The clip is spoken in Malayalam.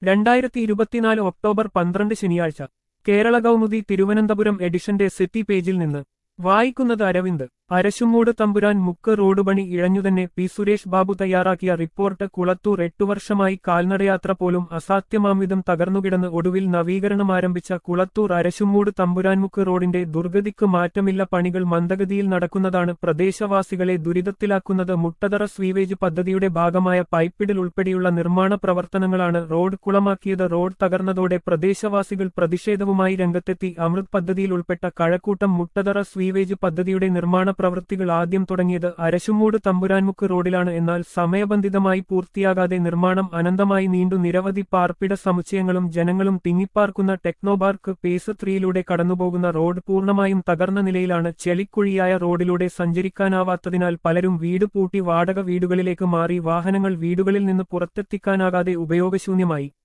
2024 ഒക്ടോബർ 12 ശനിയാഴ്ച കേരള കൗമുദി തിരുവനന്തപുരം എഡിഷന്റെ സിറ്റി പേജിൽ നിന്ന് വായിക്കുന്നത് അരവിന്ദ്. അരശുമൂട് തമ്പുരാൻ മുക്ക് റോഡ് പണി ഇഴഞ്ഞുതന്നെ പി സുരേഷ് ബാബു തയ്യാറാക്കിയ റിപ്പോർട്ട്. കുളത്തൂർ 8 വർഷമായി കാൽനടയാത്ര പോലും അസാധ്യമാംവിധം തകർന്നുകിടന്ന് ഒടുവിൽ നവീകരണമാരംഭിച്ച കുളത്തൂർ അരശുമൂട് തമ്പുരാൻമുക്ക് റോഡിന്റെ ദുർഗതിക്ക് മാറ്റമില്ല. പണികൾ മന്ദഗതിയിൽ നടക്കുന്നതാണ് പ്രദേശവാസികളെ ദുരിതത്തിലാക്കുന്നത്. മുട്ടതറ സ്വീവേജ് പദ്ധതിയുടെ ഭാഗമായ പൈപ്പിടൽ ഉൾപ്പെടെയുള്ള നിർമ്മാണ പ്രവർത്തനങ്ങളാണ് റോഡ് കുളമാക്കിയത്. റോഡ് തകർന്നതോടെ പ്രദേശവാസികൾ പ്രതിഷേധവുമായി രംഗത്തെത്തി. അമൃത് പദ്ധതിയിൽ ഉൾപ്പെട്ട കഴക്കൂട്ടം മുട്ടതറ സ്വീവേജ് പദ്ധതിയുടെ നിർമ്മാണ പ്രവൃത്തികൾ ആദ്യം തുടങ്ങിയത് അരശുമൂട് തമ്പുരാൻമുക്ക് റോഡിലാണ്. എന്നാൽ സമയബന്ധിതമായി പൂർത്തിയാകാതെ നിർമ്മാണം അനന്തമായി നീണ്ടു. നിരവധി പാർപ്പിട സമുച്ചയങ്ങളും ജനങ്ങളും തിങ്ങിപ്പാർക്കുന്ന ടെക്നോപാർക്ക് ഫേസ് 3യിലൂടെ കടന്നുപോകുന്ന റോഡ് പൂർണ്ണമായും തകർന്ന നിലയിലാണ്. ചെളിക്കുഴിയായ റോഡിലൂടെ സഞ്ചരിക്കാനാവാത്തതിനാൽ പലരും വീട് പൂട്ടി വാടക വീടുകളിലേക്ക് മാറി. വാഹനങ്ങൾ വീടുകളിൽ നിന്ന് പുറത്തെത്തിക്കാനാകാതെ ഉപയോഗശൂന്യമായി.